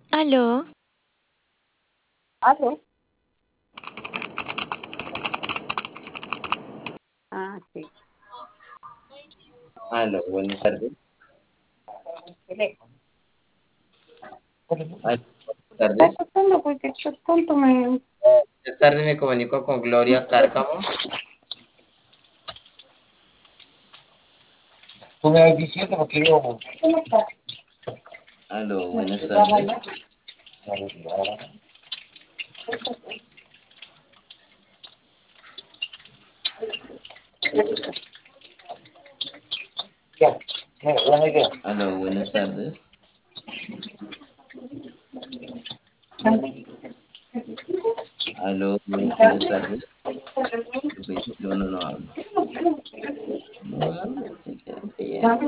Aló, ¿Aló? Ah, sí. Aló, buenas tardes. Teléfono. Aló, buenas Está tardes. cortando porque está tanto me... Buenas tardes, me comunico con Gloria Cárcamo. Tú me vas diciendo porque yo... ¿Cómo está? Aló, ¿Me buenas explicaba tardes. ya? Ya, mira, buena idea. Aló, buenas tardes. Aló, buenas tardes. Pues, yo no hablo. No hablo, se queda callado.